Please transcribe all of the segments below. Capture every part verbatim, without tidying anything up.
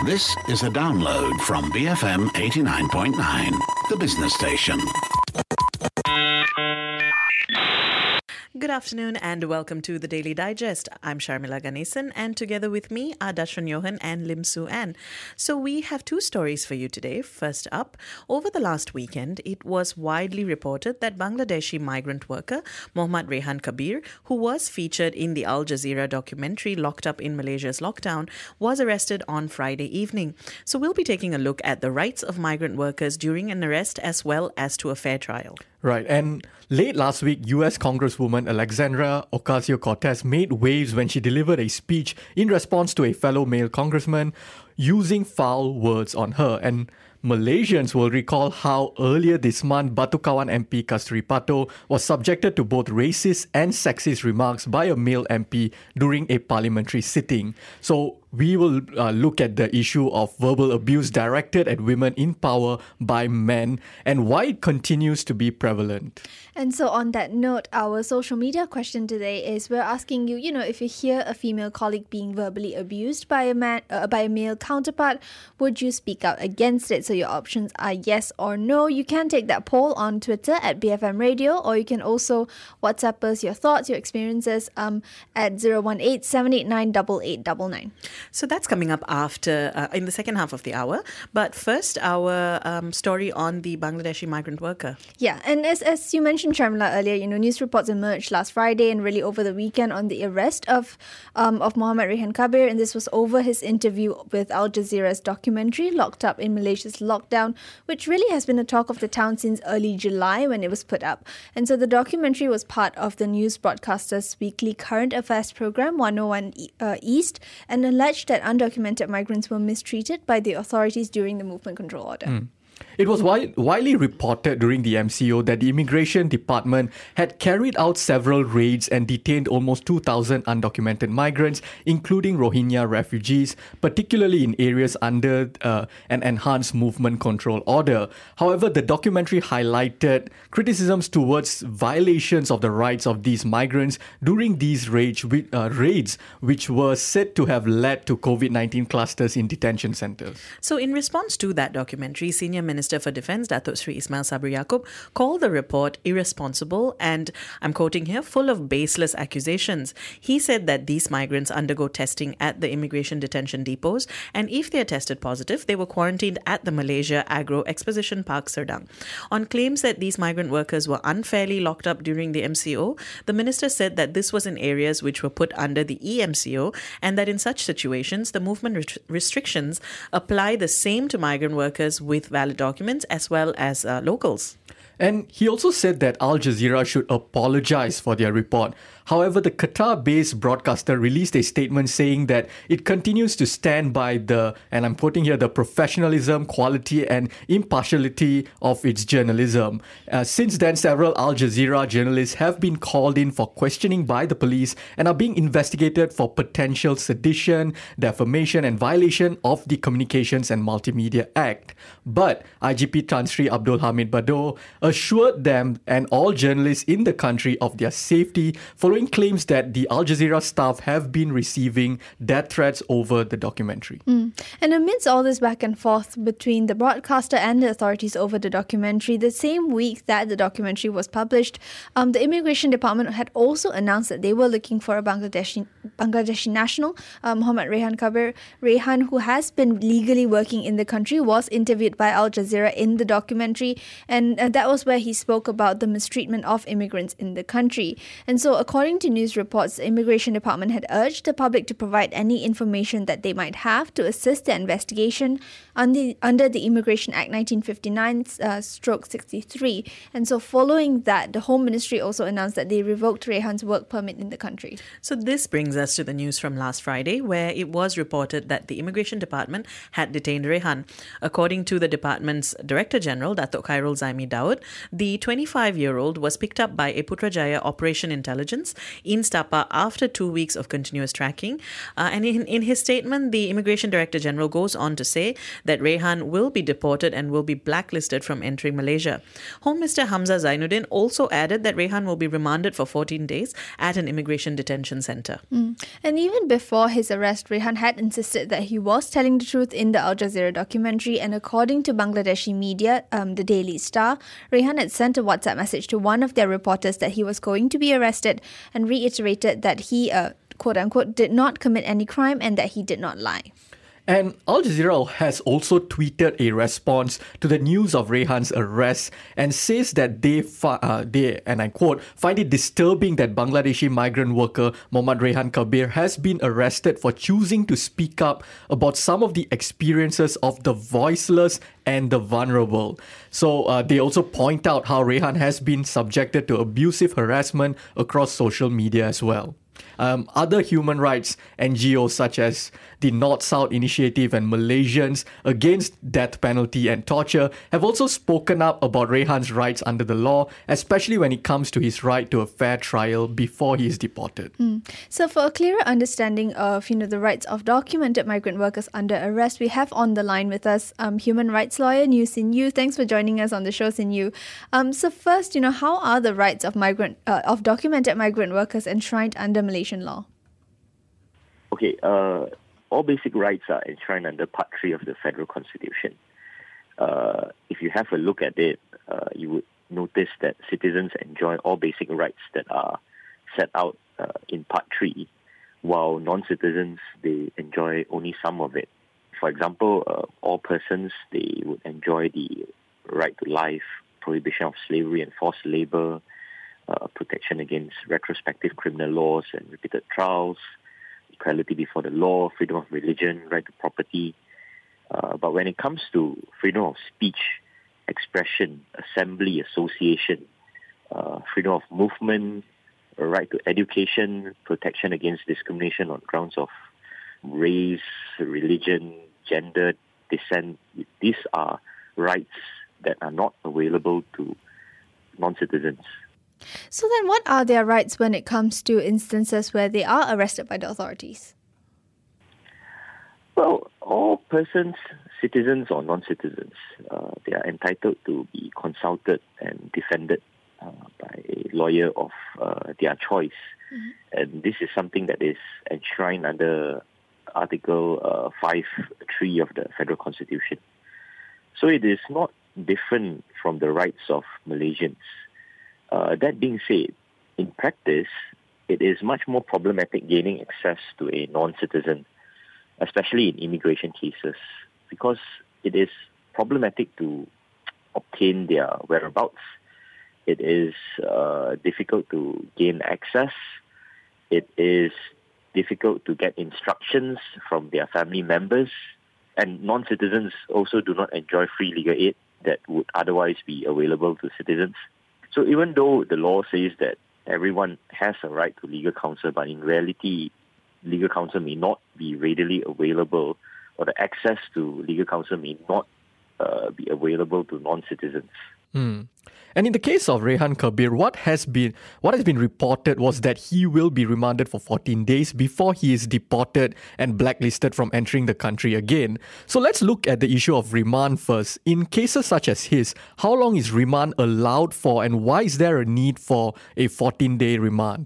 This is a download from B F M eighty-nine point nine, the business station. Good afternoon and welcome to the Daily Digest. I'm Sharmila Ganesan and together with me are Dashran Johan and Lim Su Ann. So we have two stories for you today. First up, over the last weekend, it was widely reported that Bangladeshi migrant worker Mohammad Rehan Kabir, who was featured in the Al Jazeera documentary Locked Up in Malaysia's Lockdown, was arrested on Friday evening. So we'll be taking a look at the rights of migrant workers during an arrest as well as to a fair trial. Right, and late last week, U S Congresswoman Alexandra Ocasio-Cortez made waves when she delivered a speech in response to a fellow male congressman using foul words on her. And Malaysians will recall how earlier this month, Batu Kawan M P Kasturi Pato was subjected to both racist and sexist remarks by a male M P during a parliamentary sitting. So we will uh, look at the issue of verbal abuse directed at women in power by men and why it continues to be prevalent. And so on that note, our social media question today is we're asking you, you know, if you hear a female colleague being verbally abused by a man, uh, by a male counterpart, would you speak out against it? So your options are yes or no. You can take that poll on Twitter at B F M Radio, or you can also WhatsApp us your thoughts, your experiences um, at zero one eight, seven eight nine, eight eight nine nine. So that's coming up after, uh, in the second half of the hour. But first, our um, story on the Bangladeshi migrant worker. Yeah, and as as you mentioned, Sharmila, earlier, you know, news reports emerged last Friday and really over the weekend on the arrest of um, of Mohammad Rehan Kabir, and this was over his interview with Al Jazeera's documentary Locked Up in Malaysia's Lockdown, which really has been a talk of the town since early July when it was put up. And so the documentary was part of the news broadcaster's weekly current affairs program one oh one uh, East, and alleged that undocumented migrants were mistreated by the authorities during the movement control order. Mm. It was wi- widely reported during the M C O that the Immigration Department had carried out several raids and detained almost two thousand undocumented migrants, including Rohingya refugees, particularly in areas under uh, an enhanced movement control order. However, the documentary highlighted criticisms towards violations of the rights of these migrants during these raids, uh, raids which were said to have led to COVID nineteen clusters in detention centres. So in response to that documentary, Senior Minister for Defence, Datuk Sri Ismail Sabri Yaakob, called the report irresponsible and, I'm quoting here, full of baseless accusations. He said that these migrants undergo testing at the immigration detention depots, and if they are tested positive, they were quarantined at the Malaysia Agro Exposition Park, Serdang. On claims that these migrant workers were unfairly locked up during the M C O, the minister said that this was in areas which were put under the E M C O, and that in such situations, the movement ret- restrictions apply the same to migrant workers with valid documents as well as uh, locals. And he also said that Al Jazeera should apologize for their report. However, the Qatar-based broadcaster released a statement saying that it continues to stand by the, and I'm quoting here, the professionalism, quality and impartiality of its journalism. Uh, since then, several Al Jazeera journalists have been called in for questioning by the police and are being investigated for potential sedition, defamation and violation of the Communications and Multimedia Act. But I G P Tan Sri Abdul Hamid Bado assured them and all journalists in the country of their safety following claims that the Al Jazeera staff have been receiving death threats over the documentary. Mm. And amidst all this back and forth between the broadcaster and the authorities over the documentary, the same week that the documentary was published, um, the Immigration Department had also announced that they were looking for a Bangladeshi Bangladeshi national, uh, Mohammad Rehan Kabir. Rehan, who has been legally working in the country, was interviewed by Al Jazeera in the documentary, and uh, that was where he spoke about the mistreatment of immigrants in the country. And so, according to news reports, the Immigration Department had urged the public to provide any information that they might have to assist the investigation under, under the Immigration Act nineteen fifty-nine uh, stroke sixty-three. And so following that, the Home Ministry also announced that they revoked Rehan's work permit in the country. So this brings us to the news from last Friday, where it was reported that the Immigration Department had detained Rehan. According to the department's Director General, Datuk Khairul Zaimi Daud, the twenty-five-year-old was picked up by a Putrajaya Operation Intelligence in Stapa after two weeks of continuous tracking. Uh, and in, in his statement, the Immigration Director General goes on to say that Rehan will be deported and will be blacklisted from entering Malaysia. Home Minister Hamza Zainuddin also added that Rehan will be remanded for fourteen days at an immigration detention centre. Mm. Mm. And even before his arrest, Rehan had insisted that he was telling the truth in the Al Jazeera documentary, and according to Bangladeshi media, um, the Daily Star, Rehan had sent a WhatsApp message to one of their reporters that he was going to be arrested and reiterated that he, uh, quote-unquote, did not commit any crime and that he did not lie. And Al Jazeera has also tweeted a response to the news of Rehan's arrest and says that they, fi- uh, they, and I quote, find it disturbing that Bangladeshi migrant worker Mohammad Rehan Kabir has been arrested for choosing to speak up about some of the experiences of the voiceless and the vulnerable. So uh, they also point out how Rehan has been subjected to abusive harassment across social media as well. Um, other human rights N G Os such as the North-South Initiative and Malaysians Against Death Penalty and Torture have also spoken up about Rehan's rights under the law, especially when it comes to his right to a fair trial before he is deported. Mm. So for a clearer understanding of, you know, the rights of documented migrant workers under arrest, we have on the line with us um, human rights lawyer New Sin Yu. Thanks for joining us on the show, Sin Yu. Um, so first, you know, how are the rights of migrant uh, of documented migrant workers enshrined under Malaysian law? Okay, uh, all basic rights are enshrined under Part three of the Federal Constitution. Uh, if you have a look at it, uh, you would notice that citizens enjoy all basic rights that are set out uh, in Part three, while non-citizens, they enjoy only some of it. For example, uh, all persons, they would enjoy the right to life, prohibition of slavery and forced labor, uh, protection against retrospective criminal laws and repeated trials, equality before the law, freedom of religion, right to property. Uh, but when it comes to freedom of speech, expression, assembly, association, uh, freedom of movement, a right to education, protection against discrimination on grounds of race, religion, gender, descent, these are rights that are not available to non-citizens. So then what are their rights when it comes to instances where they are arrested by the authorities? Well, all persons, citizens or non-citizens, uh, they are entitled to be consulted and defended uh, by a lawyer of uh, their choice. Mm-hmm. And this is something that is enshrined under Article uh, five point three of the Federal Constitution. So it is not different from the rights of Malaysians. Uh, that being said, in practice, it is much more problematic gaining access to a non-citizen, especially in immigration cases, because it is problematic to obtain their whereabouts. It is uh, difficult to gain access. It is difficult to get instructions from their family members. And non-citizens also do not enjoy free legal aid that would otherwise be available to citizens. So even though the law says that everyone has a right to legal counsel, but in reality, legal counsel may not be readily available, or the access to legal counsel may not uh, be available to non-citizens. Hmm. And in the case of Rehan Kabir, what has been what has been reported was that he will be remanded for fourteen days before he is deported and blacklisted from entering the country again. So let's look at the issue of remand first. In cases such as his, how long is remand allowed for, and why is there a need for a fourteen-day remand?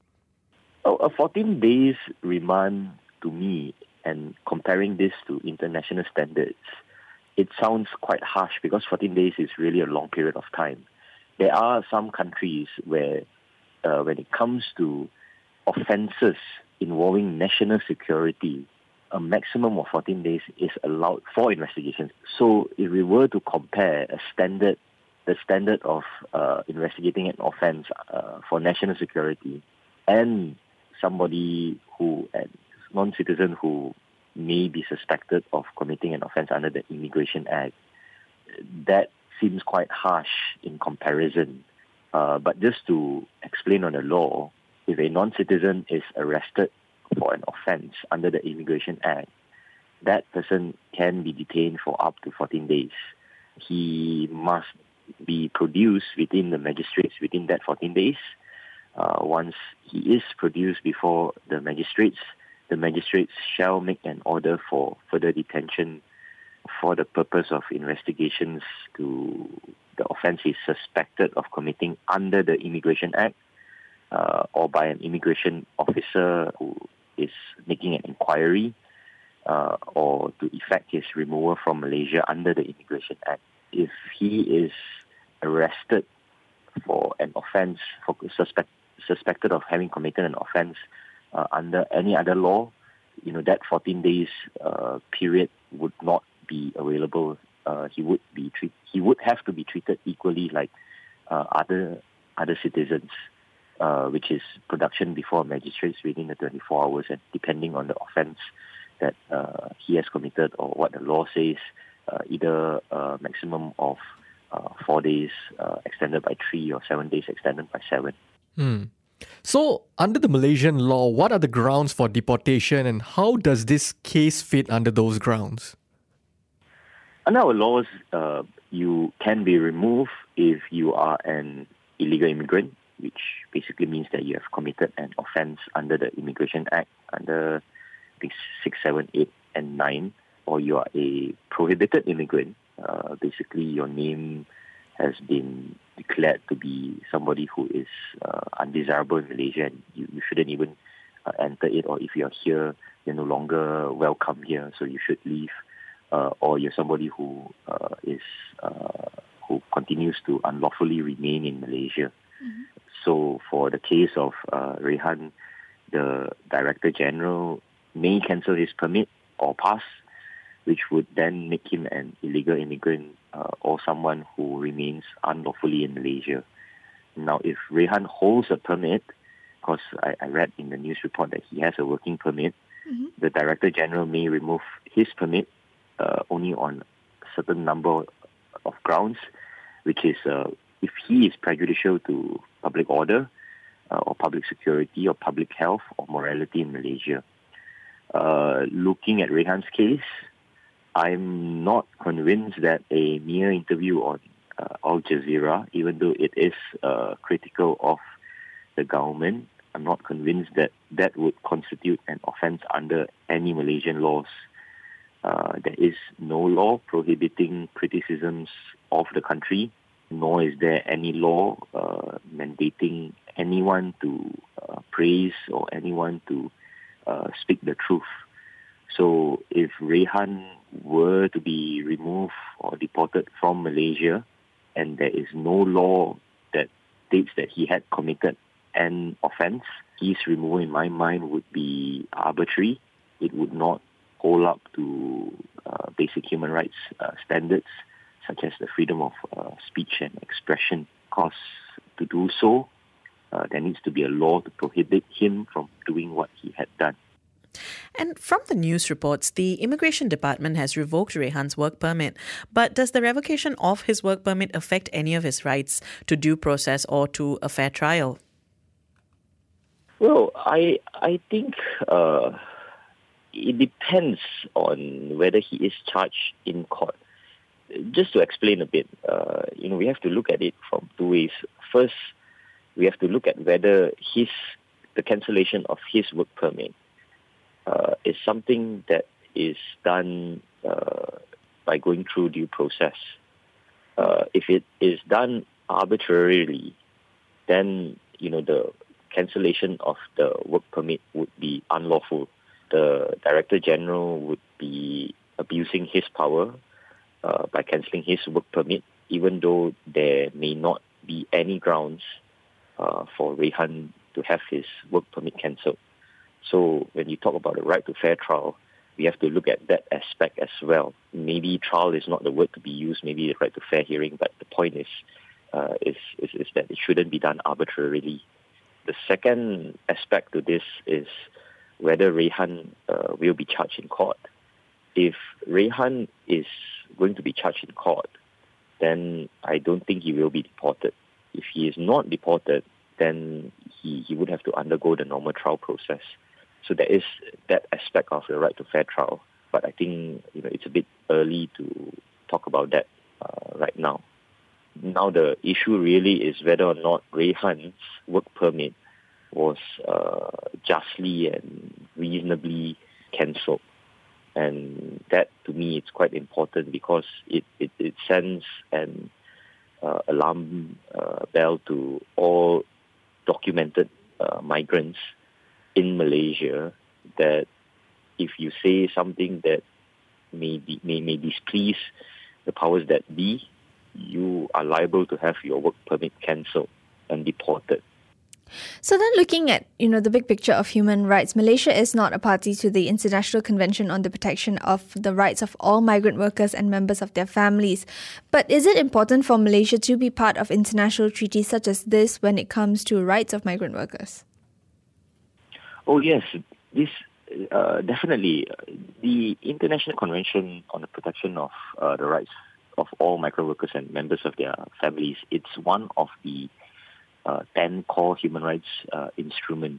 Oh, a fourteen days remand, to me, and comparing this to international standards, it sounds quite harsh because fourteen days is really a long period of time. There are some countries where, uh, when it comes to offences involving national security, a maximum of fourteen days is allowed for investigations. So if we were to compare a standard, the standard of uh, investigating an offence uh, for national security and somebody who, a non-citizen who may be suspected of committing an offence under the Immigration Act, that seems quite harsh in comparison. Uh, but just to explain on the law, if a non-citizen is arrested for an offence under the Immigration Act, that person can be detained for up to fourteen days. He must be produced within the magistrates within that fourteen days. Uh, once he is produced before the magistrates, the magistrates shall make an order for further detention for the purpose of investigations to the offence he's suspected of committing under the Immigration Act. uh, or by an immigration officer who is making an inquiry uh, or to effect his removal from Malaysia under the Immigration Act. If he is arrested for an offence, for suspect, suspected of having committed an offence uh, under any other law, you know, that fourteen days uh, period would not be available. Uh, he would be treat, he would have to be treated equally like uh, other other citizens, uh, which is production before magistrates within the twenty-four hours, and depending on the offence that uh, he has committed or what the law says, uh, either a maximum of uh, four days uh, extended by three or seven days extended by seven. Hmm. So, under the Malaysian law, what are the grounds for deportation and how does this case fit under those grounds? Under our laws, uh, you can be removed if you are an illegal immigrant, which basically means that you have committed an offence under the Immigration Act, under I think six, seven, eight, and nine, or you are a prohibited immigrant. Uh, basically, your name has been declared to be somebody who is uh, undesirable in Malaysia, and you, you shouldn't even uh, enter it, or if you're here, you're no longer welcome here, so you should leave. Uh, or you're somebody who uh, is uh, who continues to unlawfully remain in Malaysia. Mm-hmm. So for the case of uh, Rehan, the Director General may cancel his permit or pass, which would then make him an illegal immigrant uh, or someone who remains unlawfully in Malaysia. Now, if Rehan holds a permit, because I, I read in the news report that he has a working permit, mm-hmm. the Director General may remove his permit Uh, only on a certain number of grounds, which is uh, if he is prejudicial to public order uh, or public security or public health or morality in Malaysia. Uh, looking at Rehan's case, I'm not convinced that a mere interview on uh, Al Jazeera, even though it is uh, critical of the government, I'm not convinced that that would constitute an offence under any Malaysian laws. Uh, there is no law prohibiting criticisms of the country, nor is there any law uh, mandating anyone to uh, praise or anyone to uh, speak the truth. So if Rehan were to be removed or deported from Malaysia, and there is no law that states that he had committed an offence, his removal in my mind would be arbitrary. It would not hold up to uh, basic human rights uh, standards, such as the freedom of uh, speech and expression. Because to do so, uh, there needs to be a law to prohibit him from doing what he had done. And from the news reports, the Immigration Department has revoked Rehan's work permit. But does the revocation of his work permit affect any of his rights to due process or to a fair trial? Well, I I think Uh, it depends on whether he is charged in court. Just to explain a bit, uh, you know, we have to look at it from two ways. First, we have to look at whether his the cancellation of his work permit uh, is something that is done uh, by going through due process. Uh, if it is done arbitrarily, then you know the cancellation of the work permit would be unlawful. The Director General would be abusing his power uh, by cancelling his work permit, even though there may not be any grounds uh, for Rehan to have his work permit cancelled. So when you talk about the right to fair trial, we have to look at that aspect as well. Maybe trial is not the word to be used, maybe the right to fair hearing, but the point is, uh, is, is, is that it shouldn't be done arbitrarily. The second aspect to this is whether Rehan uh, will be charged in court. If Rehan is going to be charged in court, then I don't think he will be deported. If he is not deported, then he, he would have to undergo the normal trial process. So there is that aspect of the right to fair trial. But I think you know it's a bit early to talk about that uh, right now. Now the issue really is whether or not Rehan's work permit was uh, justly and reasonably cancelled. And that, to me, it's quite important because it, it, it sends an uh, alarm uh, bell to all documented uh, migrants in Malaysia that if you say something that may, be, may may displease the powers that be, you are liable to have your work permit cancelled and deported. So then looking at, you know, the big picture of human rights, Malaysia is not a party to the International Convention on the Protection of the Rights of All Migrant Workers and Members of Their Families. But is it important for Malaysia to be part of international treaties such as this when it comes to rights of migrant workers? Oh yes, this uh, definitely. The International Convention on the Protection of uh, the Rights of All Migrant Workers and Members of Their Families, it's one of the Uh, ten core human rights uh, instruments,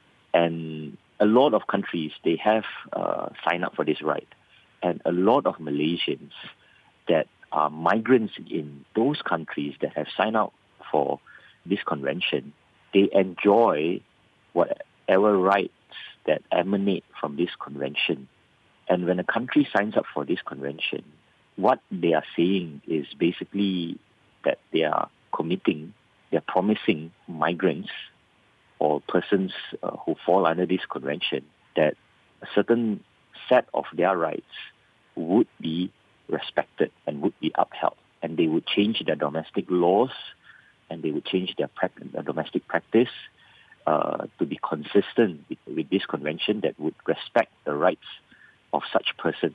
and a lot of countries, they have uh, signed up for this right, and a lot of Malaysians that are migrants in those countries that have signed up for this convention, they enjoy whatever rights that emanate from this convention. And when a country signs up for this convention, what they are saying is basically that they are committing They're promising migrants or persons uh, who fall under this convention that a certain set of their rights would be respected and would be upheld. And they would change their domestic laws and they would change their, pra- their domestic practice uh, to be consistent with, with this convention that would respect the rights of such persons.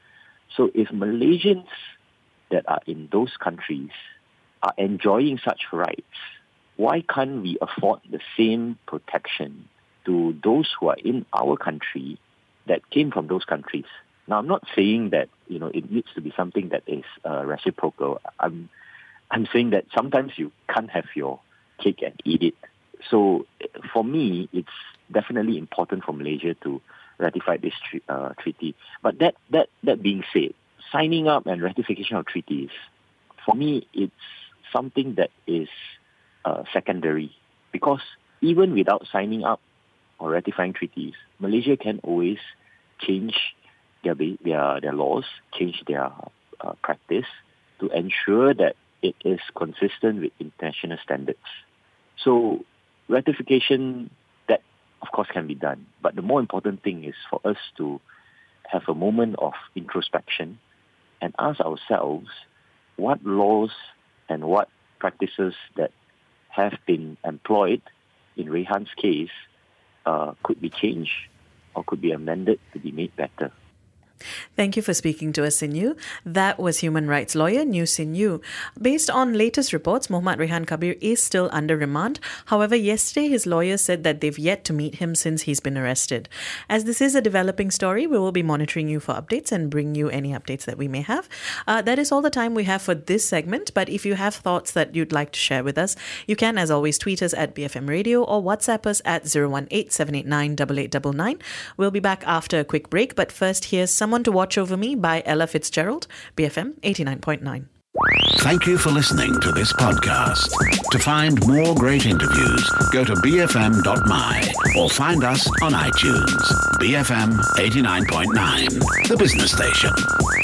So if Malaysians that are in those countries are enjoying such rights, why can't we afford the same protection to those who are in our country that came from those countries? Now, I'm not saying that, you know, it needs to be something that is uh, reciprocal. I'm, I'm saying that sometimes you can't have your cake and eat it. So for me, it's definitely important for Malaysia to ratify this tre- uh, treaty. But that, that, that being said, signing up and ratification of treaties, for me, it's something that is uh, secondary, because even without signing up or ratifying treaties, Malaysia can always change their their, their laws, change their uh, practice to ensure that it is consistent with international standards. So ratification, that of course can be done, but the more important thing is for us to have a moment of introspection and ask ourselves what laws and what practices that have been employed in Rehan's case uh, could be changed or could be amended to be made better. Thank you for speaking to us, Sin Yu. That was human rights lawyer New Sin Yu. Based on latest reports, Mohammad Rehan Kabir is still under remand. However, yesterday his lawyers said that they've yet to meet him since he's been arrested. As this is a developing story, we will be monitoring you for updates and bring you any updates that we may have. Uh, that is all the time we have for this segment, but if you have thoughts that you'd like to share with us, you can, as always, tweet us at B F M Radio or WhatsApp us at zero one eight, seven eight nine, eight eight nine nine. We'll be back after a quick break, but first here's Some Someone to Watch Over Me by Ella Fitzgerald, B F M eighty-nine point nine. Thank you for listening to this podcast. To find more great interviews, go to b f m dot m y or find us on iTunes. B F M eighty-nine point nine, the business station.